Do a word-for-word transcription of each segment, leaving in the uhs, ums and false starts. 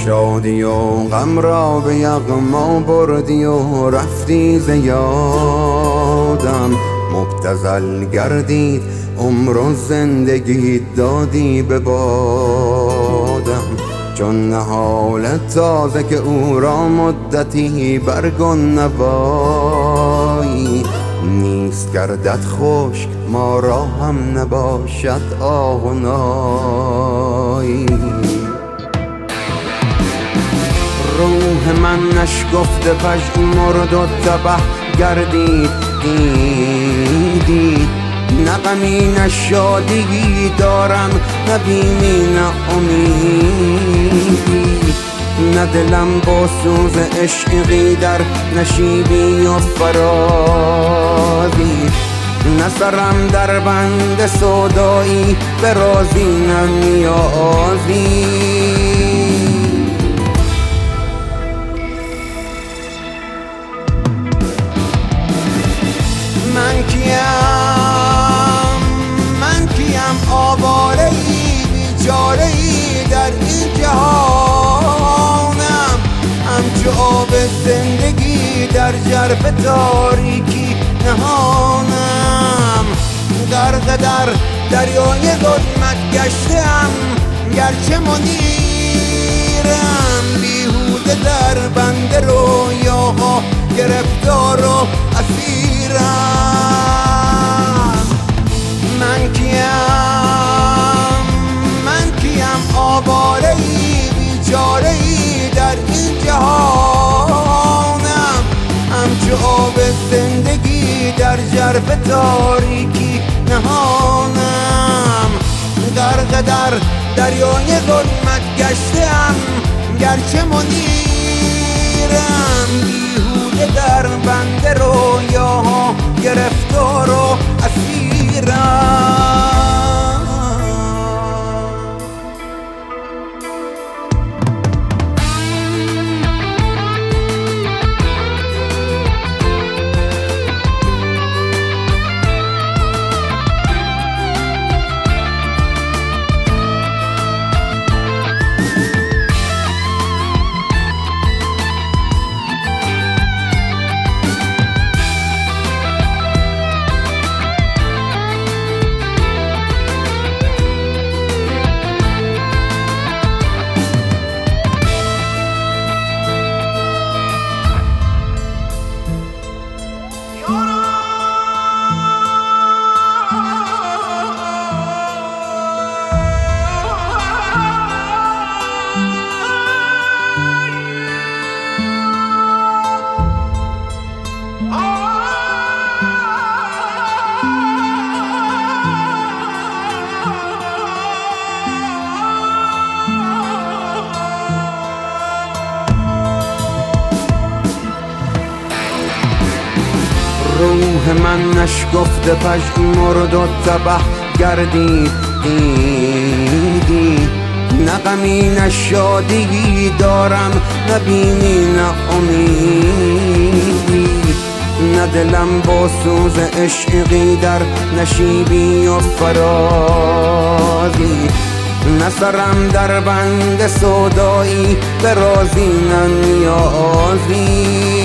شادی و غم را به یغما بردی و رفتی ز یادم. مبتذل گردید عمر و زندگی دادی به بادم. چون نهال تازه که او را مدتی برگ و نوایی نیست گردد خشک ما را هم نباشد آه و نایی. روح من نشکفته پژمرد و تبه گردید دیدی. نه غمی نه شادی دارم نه بیمی نه امیدی. نه دلم با سوز عشقی در نشیبی و فرازی. نه سرم در بند سودایی به رازی نه نیازی. من کیم من کیم آواره ای بیچاره ای در این جهانم. همچو آب زندگی در ژرف تاریکی نهانم. غرق در دریای ظلمت گشتم گرچه منیرم. بیهوده در بند رویاها گرفتار و اسیرم. من کیم من کیم آواره ای بیچاره ای در این جهانم. همچو آب زندگی در ژرف تاریکی نهانم. غرق در دریای ظلمت گشتم گرچه منیرم. بیهوده در بند رویاها گرفتار و اسیرم. روح من نشکفته پژمرد و تبه گردید دیدی. نه غمی نه شادی دارم نه بیمی نه امیدی. نه دلم با سوز عشقی در نشیبی و فرازی. نه سرم در بند سودایی به رازی نه نیازی.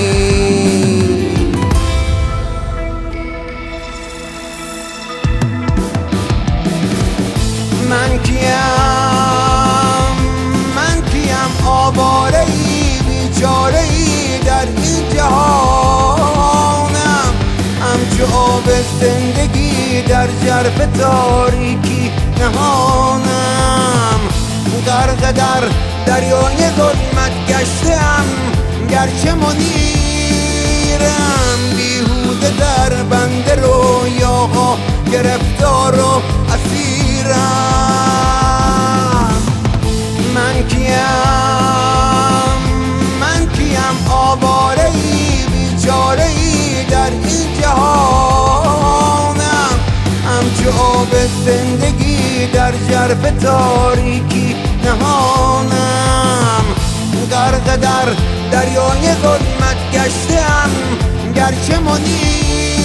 من کیم من کیم آواره ای بیچاره ای در این جهانم. همچو آب زندگی در ژرف تاریکی نهانم. غرق در دریای ظلمت گشتم گرچه منیرم. بیهوده در بند رویاها گرفتار و اسیرم. من کیم من کیم آواره ای بیچاره ای در این جهانم. همچو آب زندگی در ژرف تاریکی نهانم. غرق در دریای ظلمت گشتم گرچه منیرم.